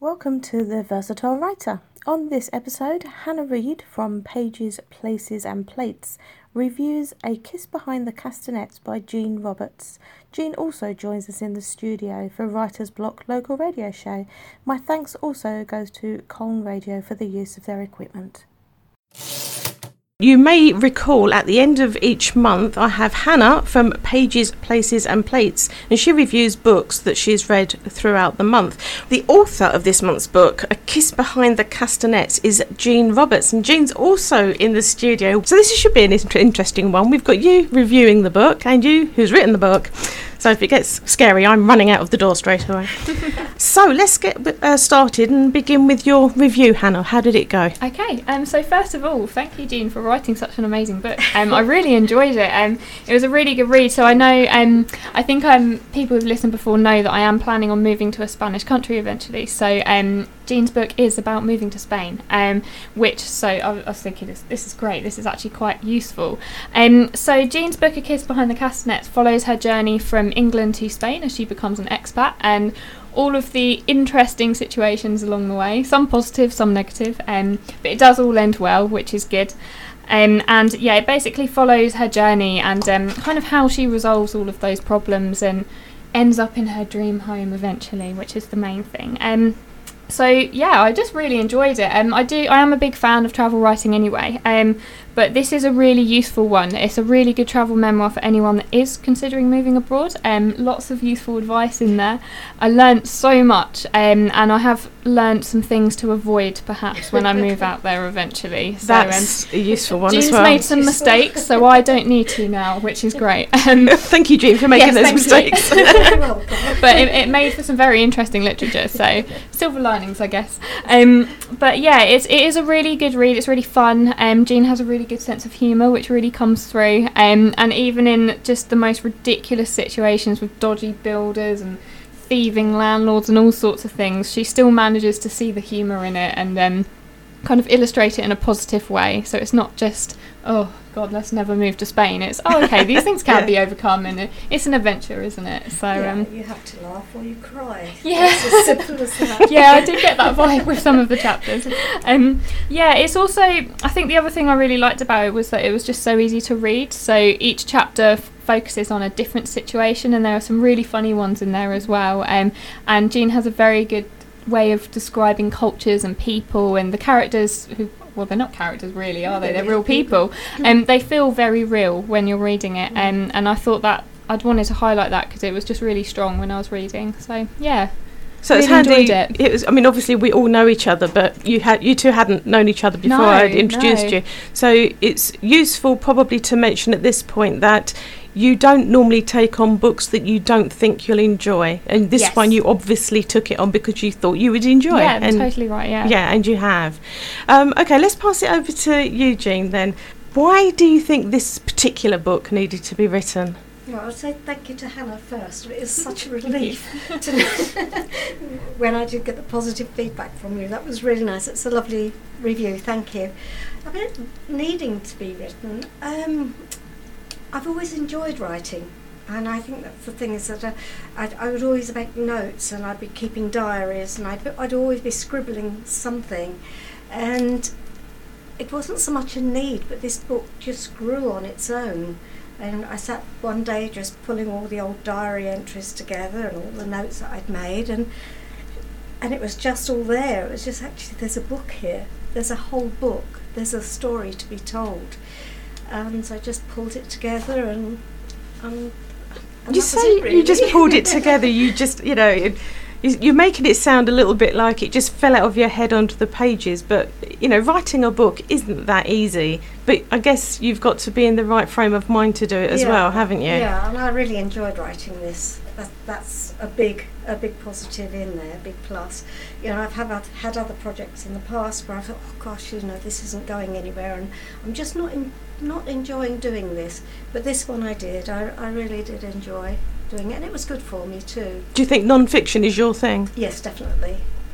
Welcome to The Versatile Writer. On this episode, Hannah Reid from Pages, Places and Plates reviews A Kiss Behind the Castanets by Jean Roberts. Jean also joins us in the studio for Writer's Block local radio show. My thanks also goes to Colne Radio for the use of their equipment. You may recall at the end of each month I have Hannah from Pages, Places and Plates, and she reviews books that she's read throughout the month. The author of this month's book, A Kiss Behind the Castanets, is Jean Roberts, and Jean's also in the studio. So this should be an interesting one. We've got you reviewing the book and you who's written the book. So if it gets scary, I'm running out of the door straight away. So let's get started and begin with your review, Hannah. How did it go? Okay, so first of all, thank you, Jean, for writing such an amazing book. I really enjoyed it. It was a really good read. So I know, I think people who've listened before know that I am planning on moving to a Spanish country eventually. So Jean's book is about moving to Spain, I was thinking this is great. This is actually quite useful. So Jean's book, A Kiss Behind the Castanets, follows her journey from England to Spain as she becomes an expat, and all of the interesting situations along the way, some positive, some negative, but it does all end well, which is good. It basically follows her journey and kind of how she resolves all of those problems and ends up in her dream home eventually, which is the main thing. I just really enjoyed it. I am a big fan of travel writing anyway, but this is a really useful one. It's a really good travel memoir for anyone that is considering moving abroad. Lots of useful advice in there. I learnt so much, and I have learnt some things to avoid perhaps when I move out there eventually. So, that's a useful one as well. Jean's made some mistakes, so I don't need to now, which is great. Thank you, Jean, for making those mistakes. But it made for some very interesting literature, so silver linings, I guess. It is a really good read. It's really fun. Jean has a really good sense of humour, which really comes through. And even in just the most ridiculous situations with dodgy builders and thieving landlords and all sorts of things, she still manages to see the humour in it and kind of illustrate it in a positive way. So it's not just, oh God, let's never move to Spain. It's, these things can be overcome, and it's an adventure, isn't it? So you have to laugh or you cry. Yeah, it's as simple as that. Yeah, I did get that vibe with some of the chapters. It's also, I think the other thing I really liked about it was that it was just so easy to read. So each chapter focuses on a different situation, and there are some really funny ones in there as well. And Jean has a very good way of describing cultures and people, and the characters who, well, they're not characters really, are they? They're real people. They feel very real when you're reading it, and I thought that I'd wanted to highlight that because it was just really strong when I was reading. So yeah. So it's handy. It was. I mean, obviously we all know each other, but you two hadn't known each other before I'd introduced you. So it's useful probably to mention at this point that you don't normally take on books that you don't think you'll enjoy, and this one you obviously took it on because you thought you would enjoy. Yeah, totally right. Yeah, and you have. Okay, let's pass it over to you, Jean. Then, why do you think this particular book needed to be written? Well, I'll say thank you to Hannah first. It was such a relief when I did get the positive feedback from you. That was really nice. It's a lovely review. Thank you. About needing to be written, I've always enjoyed writing, and I think that's the thing is that I would always make notes, and I'd be keeping diaries, and I'd always be scribbling something, and it wasn't so much a need, but this book just grew on its own. And I sat one day just pulling all the old diary entries together and all the notes that I'd made, and it was just all there. It was just, actually, there's a book here. There's a whole book. There's a story to be told. So I just pulled it together, and you say really. You just pulled it together. You just, you're making it sound a little bit like it just fell out of your head onto the pages, but writing a book isn't that easy. But I guess you've got to be in the right frame of mind to do it as well, haven't you? Yeah, and I really enjoyed writing this. That's a big positive in there, a big plus. I've had other projects in the past where I thought, oh gosh, this isn't going anywhere, and I'm just not enjoying doing this. But this one I did. I really did enjoy doing it, and it was good for me too. Do you think non-fiction is your thing? Yes, definitely.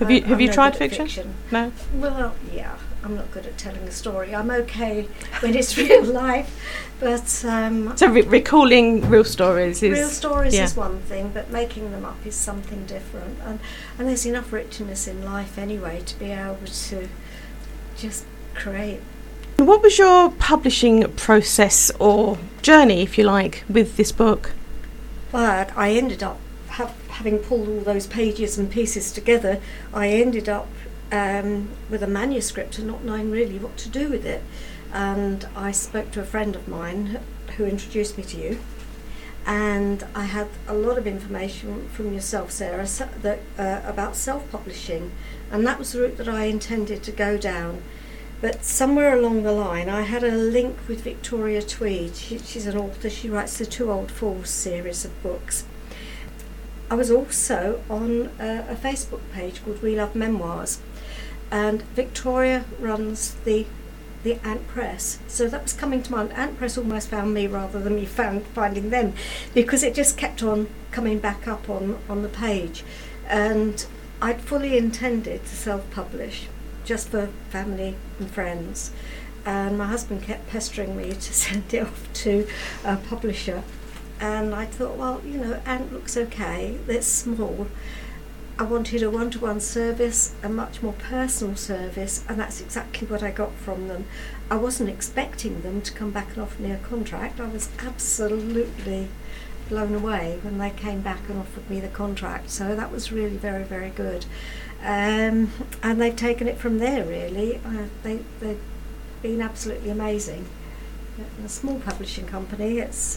I'm you no tried good at fiction? No. Well, yeah, I'm not good at telling a story. I'm okay when it's real life, but So recalling real stories is... real stories yeah. is one thing, but making them up is something different. And there's enough richness in life anyway to be able to just create. What was your publishing process or journey, if you like, with this book? Well, I ended up having pulled all those pages and pieces together. I ended up with a manuscript and not knowing really what to do with it. And I spoke to a friend of mine who introduced me to you. And I had a lot of information from yourself, Sarah, about self-publishing. And that was the route that I intended to go down. But somewhere along the line, I had a link with Victoria Tweed. She's an author. She writes the Two Old Fools series of books. I was also on a Facebook page called We Love Memoirs, and Victoria runs the Ant Press. So that was coming to mind. Ant Press almost found me rather than me finding them, because it just kept on coming back up on the page. And I'd fully intended to self-publish, just for family and friends. And my husband kept pestering me to send it off to a publisher. And I thought, well, Ant looks okay, it's small. I wanted a one-to-one service, a much more personal service, and that's exactly what I got from them. I wasn't expecting them to come back and offer me a contract. I was absolutely blown away when they came back and offered me the contract. So that was really very, very good. And they've taken it from there, really. They've been absolutely amazing. A small publishing company, it's...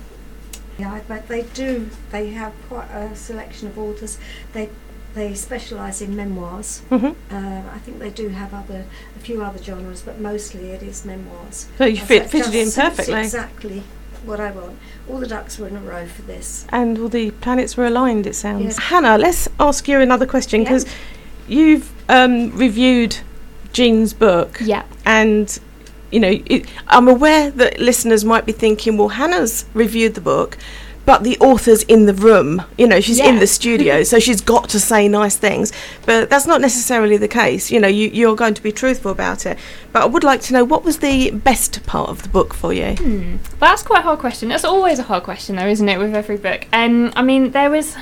but they have quite a selection of authors. They specialise in memoirs. Mm-hmm. I think they do have a few other genres, but mostly it is memoirs. So you fitted in perfectly. Exactly what I want. All the ducks were in a row for this. And all the planets were aligned, it sounds. Yes. Hannah, let's ask you another question, because you've reviewed Jean's book. Yeah. And... I'm aware that listeners might be thinking, well, Hannah's reviewed the book, but the author's in the room. She's in the studio, so she's got to say nice things. But that's not necessarily the case. You're going to be truthful about it. But I would like to know, what was the best part of the book for you? Well, that's quite a hard question. That's always a hard question, though, isn't it, with every book? There was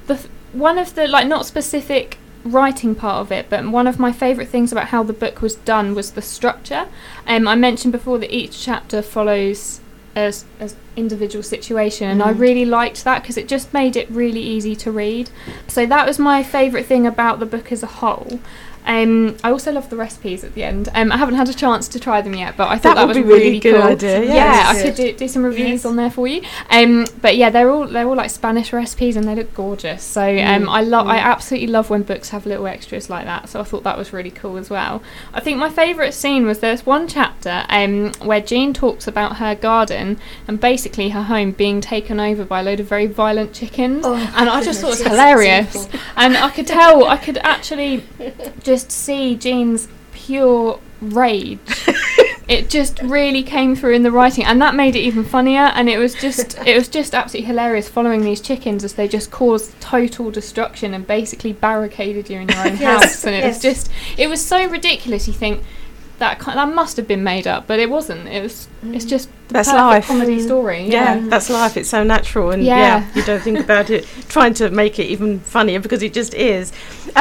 one of the, not specific writing part of it, but one of my favourite things about how the book was done was the structure. I mentioned before that each chapter follows as individual situation, and I really liked that because it just made it really easy to read. So that was my favourite thing about the book as a whole. I also love the recipes at the end. I haven't had a chance to try them yet, but I thought that was really good cool. Idea. Yeah, I could do some reviews on there for you. But yeah, they're all like Spanish recipes, and they look gorgeous. So I absolutely love when books have little extras like that. So I thought that was really cool as well. I think my favourite scene was there's one chapter where Jean talks about her garden and basically her home being taken over by a load of very violent chickens, and I just thought it was hilarious. And I could actually just see Jean's pure rage. It just really came through in the writing, and that made it even funnier. And it was just absolutely hilarious following these chickens as they just caused total destruction and basically barricaded you in your own house. And it was so ridiculous. You think that must have been made up, but it wasn't. It's just that's life. Comedy story. Yeah, that's life. It's so natural, and you don't think about it trying to make it even funnier, because it just is.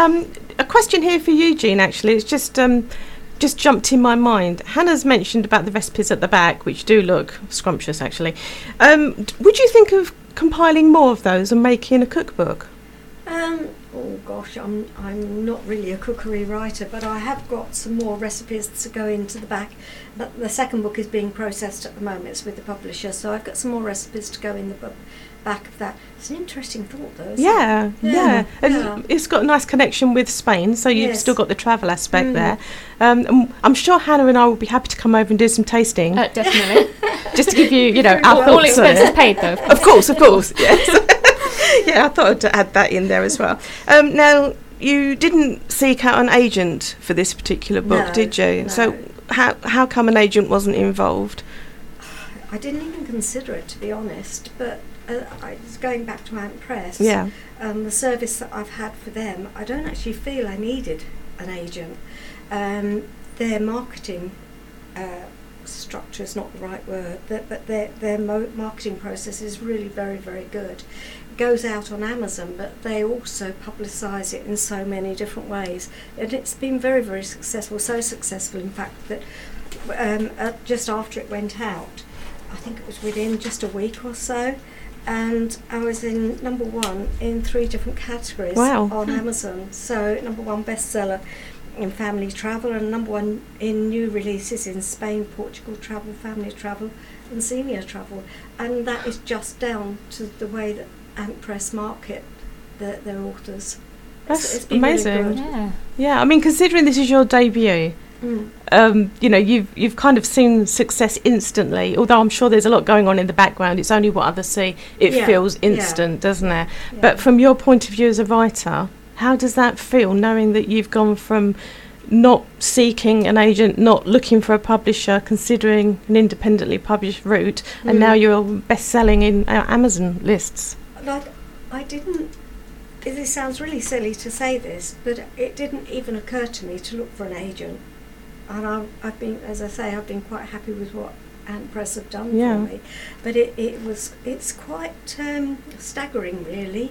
A question here for you, Jean. Actually, it's just jumped in my mind. Hannah's mentioned about the recipes at the back, which do look scrumptious. Actually, would you think of compiling more of those and making a cookbook? Oh gosh, I'm not really a cookery writer, but I have got some more recipes to go into the back. But the second book is being processed at the moment. It's with the publisher, so I've got some more recipes to go in the back of that. It's an interesting thought, though. Isn't it? And it's got a nice connection with Spain, so you've still got the travel aspect there. I'm sure Hannah and I will be happy to come over and do some tasting. Definitely. Just to give you, our thoughts. All expenses paid, though. Of course, yes. Yeah, I thought I'd add that in there as well. Now, you didn't seek out an agent for this particular book, did you? No. So how come an agent wasn't involved? I didn't even consider it, to be honest, but it's going back to Ant Press. Yeah. The service that I've had for them, I don't actually feel I needed an agent. Their marketing structure is not the right word, but their marketing process is really very, very good. It goes out on Amazon, but they also publicise it in so many different ways, and it's been very, very successful. So successful, in fact, that just after it went out, I think it was within just a week or so, and I was in #1 in 3 different categories on Amazon. So #1 bestseller in family travel, and #1 in new releases in Spain, Portugal travel, family travel and senior travel. And that is just down to the way that Ant Press market their authors. That's it's been amazing. Really good. Yeah, I mean, considering this is your debut, you know, you've kind of seen success instantly, although I'm sure there's a lot going on in the background. It's only what others see. It feels instant, doesn't it? Yeah. But from your point of view as a writer, how does that feel, knowing that you've gone from not seeking an agent, not looking for a publisher, considering an independently published route, and now you're best-selling in Amazon lists? Like, I didn't... This sounds really silly to say this, but it didn't even occur to me to look for an agent. And I've been, as I say, I've been quite happy with what Ant Press have done for me. But it's quite staggering, really,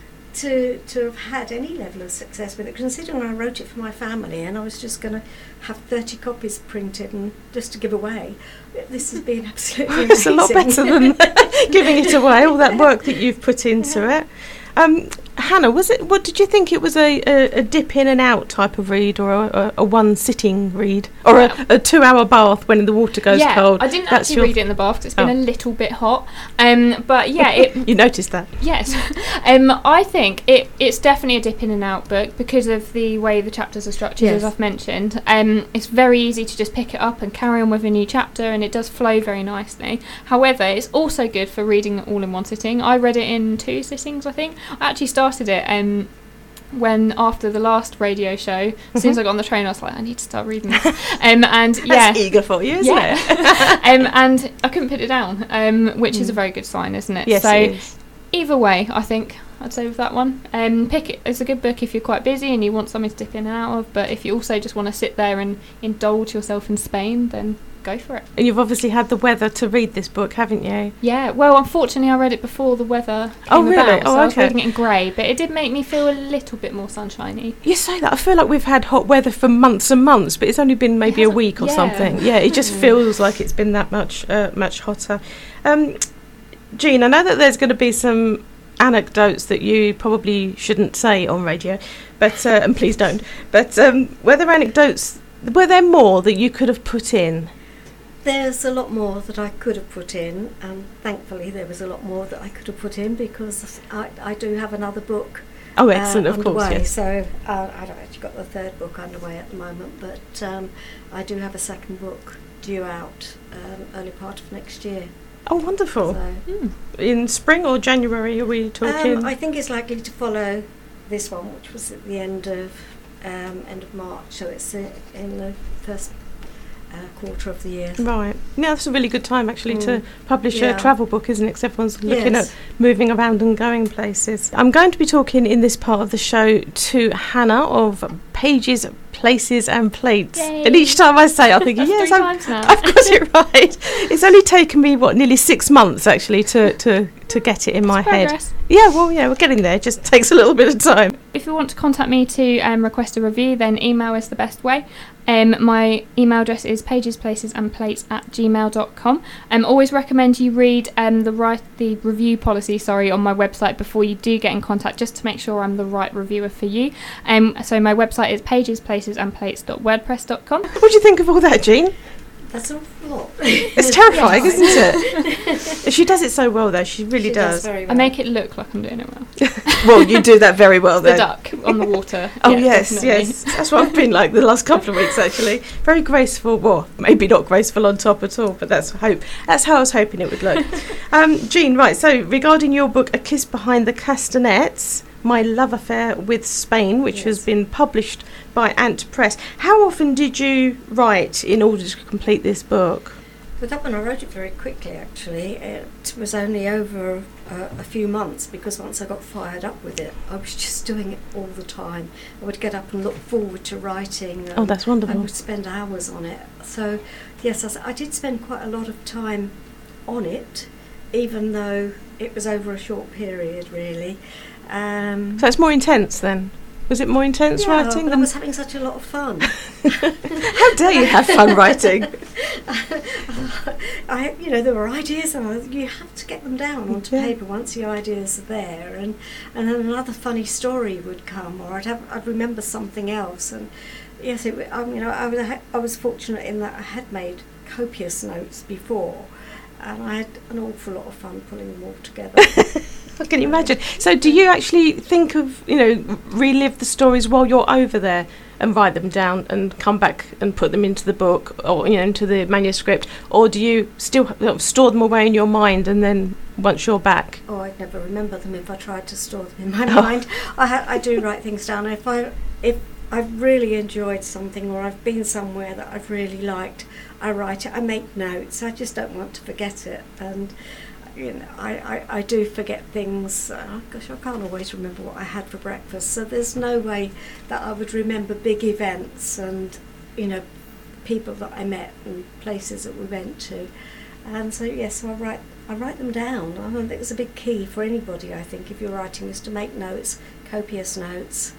to have had any level of success with it, considering I wrote it for my family and I was just going to have 30 copies printed and just to give away. This has been absolutely amazing. It's a lot better than giving it away, all that work that you've put into it. Hannah, what did you think it was, a dip in and out type of read, or a one sitting read, or a 2-hour bath when the water goes cold? I didn't actually read it in the bath because it's been a little bit hot. But yeah, you noticed that? Yes. I think it's definitely a dip in and out book because of the way the chapters are structured, as I've mentioned. It's very easy to just pick it up and carry on with a new chapter, and it does flow very nicely. However, it's also good for reading it all in one sitting. I read it in 2 sittings, I think. I actually started it when after the last radio show, as soon as I got on the train I was like, I need to start reading this. And that's eager for you, isn't it? And I couldn't put it down, which is a very good sign, isn't it? Yes, so it is. Either way, I think I'd say with that one, pick it. It's a good book if you're quite busy and you want something to dip in and out of, but if you also just want to sit there and indulge yourself in Spain, then go for it. And you've obviously had the weather to read this book, haven't you? Yeah, well, unfortunately I read it before the weather came about, so I was reading it in grey, but it did make me feel a little bit more sunshiny. You say that, I feel like we've had hot weather for months and months, but it's only been maybe a week or something. Yeah, it just feels like it's been that much hotter. Jean, I know that there's going to be some anecdotes that you probably shouldn't say on radio, but and please don't, but were there more that you could have put in? There's a lot more that I could have put in, and thankfully there was a lot more that I could have put in because I do have another book. Oh, excellent! Of underway. Course, yes. So I've actually got the 3rd book underway at the moment, but I do have a 2nd book due out early part of next year. Oh, wonderful! So, in spring or January are we talking? I think it's likely to follow this one, which was at the end of March. So it's in the first quarter of the year. Right. Yeah, that's a really good time actually to publish a travel book, isn't it? Because everyone's looking at moving around and going places. I'm going to be talking in this part of the show to Hannah of Pages, Places and Plates. Yay. And each time I say it, I'm thinking, yes, I've got it right. It's only taken me, nearly 6 months actually to get it in my head. Yeah, well, we're getting there. It just takes a little bit of time. If you want to contact me to request a review, then email is the best way. My email address is pagesplacesandplates@gmail.com. Always recommend you read the review policy on my website before you do get in contact, just to make sure I'm the right reviewer for you. So my website is pagesplacesandplates.wordpress.com. What do you think of all that, Jean? That's an awful lot. It's terrifying, isn't it? She does it so well, though. She really does. Very well. I make it look like I'm doing it well. Well, you do that very well, then. The duck on the water. Oh, yes. That's what I've been like the last couple of weeks, actually. Very graceful. Well, maybe not graceful on top at all, but that's how I was hoping it would look. Jean, right, so regarding your book, A Kiss Behind the Castanets, My Love Affair with Spain, which has been published by Ant Press. How often did you write in order to complete this book? With that one, I wrote it very quickly, actually. It was only over a few months, because once I got fired up with it, I was just doing it all the time. I would get up and look forward to writing. Oh, that's wonderful. I would spend hours on it. So, yes, I did spend quite a lot of time on it, even though it was over a short period, really. So it's more intense then? Was it more intense writing? I was having such a lot of fun. How dare you have fun writing? There were ideas, and you have to get them down onto paper once the ideas are there, and then another funny story would come, or I'd remember something else, and yes, I was fortunate in that I had made copious notes before, and I had an awful lot of fun pulling them all together. I can imagine. So do you actually think of, relive the stories while you're over there and write them down and come back and put them into the book or, into the manuscript? Or do you still store them away in your mind and then once you're back? Oh, I'd never remember them if I tried to store them in my mind. I do write things down. If I've really enjoyed something, or I've been somewhere that I've really liked, I write it. I make notes. I just don't want to forget it. And I do forget things. I can't always remember what I had for breakfast, so there's no way that I would remember big events and people that I met and places that we went to. And so yes, I write them down. I think it's a big key for anybody, I think, if you're writing, is to make notes, copious notes.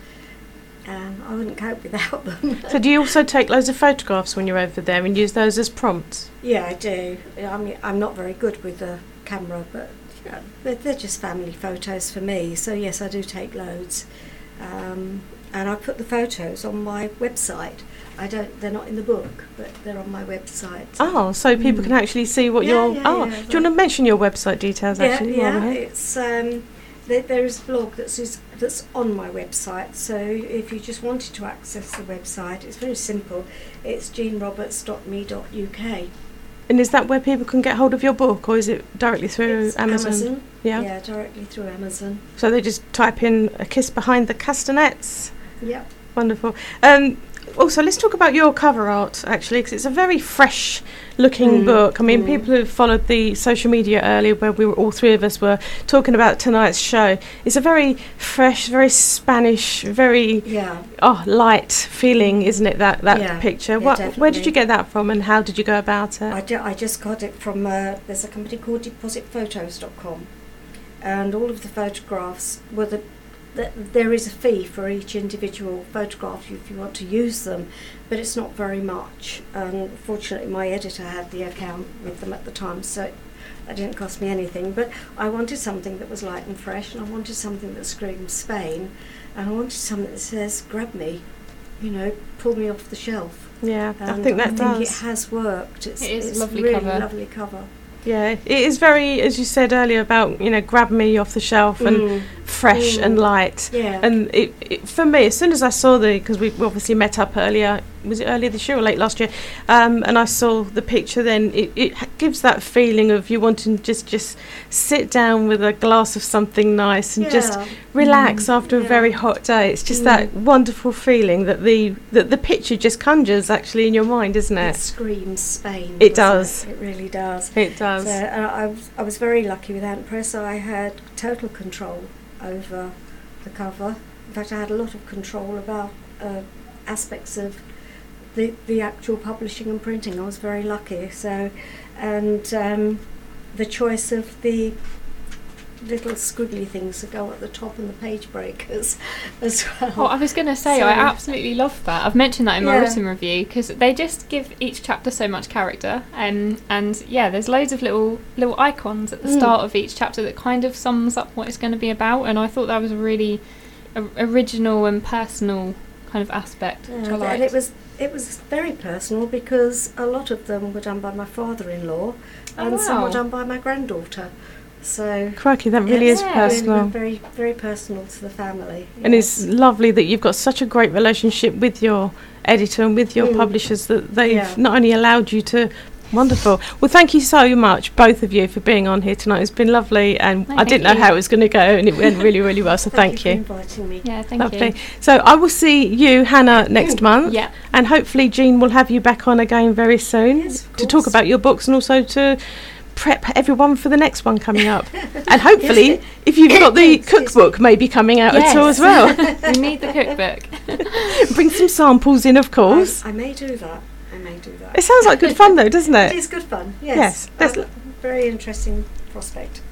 I wouldn't cope without them. So do you also take loads of photographs when you're over there and use those as prompts? Yeah, I do. I mean, I'm not very good with the camera, but they're just family photos for me. So yes, I do take loads, and I put the photos on my website. They're not in the book, but they're on my website. Oh, so people can actually see what you're. Do you want to mention your website details? Actually, it's there is a blog that's on my website. So if you just wanted to access the website, it's very simple. It's jeanroberts.me.uk. And is that where people can get hold of your book, or is it directly through Amazon? Yeah, directly through Amazon. So they just type in A Kiss Behind the Castanets? Yeah. Wonderful. Also, let's talk about your cover art, actually, because it's a very fresh-looking book. I mean, people who followed the social media earlier, where all three of us were talking about tonight's show, it's a very fresh, very Spanish, very light feeling, isn't it, that picture? Where did you get that from, and how did you go about it? I just got it from, there's a company called depositphotos.com, and all of the photographs were there is a fee for each individual photograph if you want to use them, but it's not very much. Fortunately, my editor had the account with them at the time, so it didn't cost me anything. But I wanted something that was light and fresh, and I wanted something that screamed Spain, and I wanted something that says, grab me, pull me off the shelf. Yeah, and I think it has worked. It's a lovely really cover. Lovely cover. Yeah, it is very, as you said earlier, about, grab me off the shelf and fresh and light. Yeah. And it for me, as soon as I saw because we obviously met up earlier, was it earlier this year or late last year? And I saw the picture, then it gives that feeling of you wanting to just sit down with a glass of something nice and just relax after a very hot day. It's just that wonderful feeling that the picture just conjures actually in your mind, isn't it? It screams Spain. It does. It really does. It does. So, I was very lucky with Ant Press. I had total control over the cover. In fact, I had a lot of control about aspects of the actual publishing and printing. I was very lucky. So, and the choice of the little squiggly things that go at the top and the page breakers as well. Oh, I was going to say, I absolutely love that. I've mentioned that in my written review, because they just give each chapter so much character, and there's loads of little icons at the start of each chapter that kind of sums up what it's going to be about, and I thought that was a really original and personal kind of aspect, which I liked. And it was very personal, because a lot of them were done by my father-in-law, and some were done by my granddaughter. So crikey, that really is personal. Very, very personal to the family. And it's lovely that you've got such a great relationship with your editor and with your publishers, that they've not only allowed you to. Wonderful. Well, thank you so much, both of you, for being on here tonight. It's been lovely, and I didn't know how it was going to go, and it went really, really well. So thank you. For inviting me. Yeah, thank you. So I will see you, Hannah, next month. Yeah. And hopefully Jean will have you back on again very soon to talk about your books, and also to prep everyone for the next one coming up. And hopefully, if you've got the cookbook maybe coming out at all as well. We need the cookbook. Bring some samples in, of course. I may do that. It sounds like good fun though, doesn't it? It is good fun, yes. Very interesting prospect.